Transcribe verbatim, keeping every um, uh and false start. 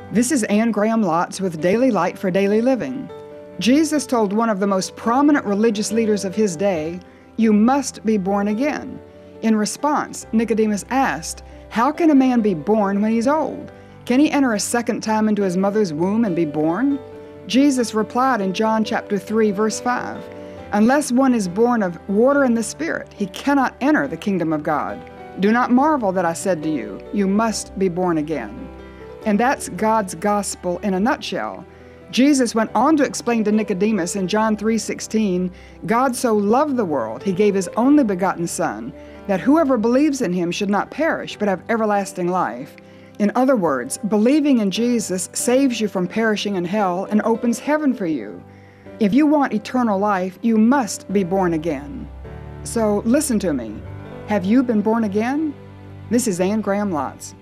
This is Anne Graham Lotz with Daily Light for Daily Living. Jesus told one of the most prominent religious leaders of his day, "You must be born again." In response, Nicodemus asked, "How can a man be born when he's old? Can he enter a second time into his mother's womb and be born?" Jesus replied in John chapter three, verse five, "Unless one is born of water and the Spirit, he cannot enter the kingdom of God. Do not marvel that I said to you, you must be born again." And that's God's gospel in a nutshell. Jesus went on to explain to Nicodemus in John three sixteen, "God so loved the world, he gave his only begotten Son, that whoever believes in him should not perish, but have everlasting life." In other words, believing in Jesus saves you from perishing in hell and opens heaven for you. If you want eternal life, you must be born again. So listen to me. Have you been born again? This is Anne Graham Lotz.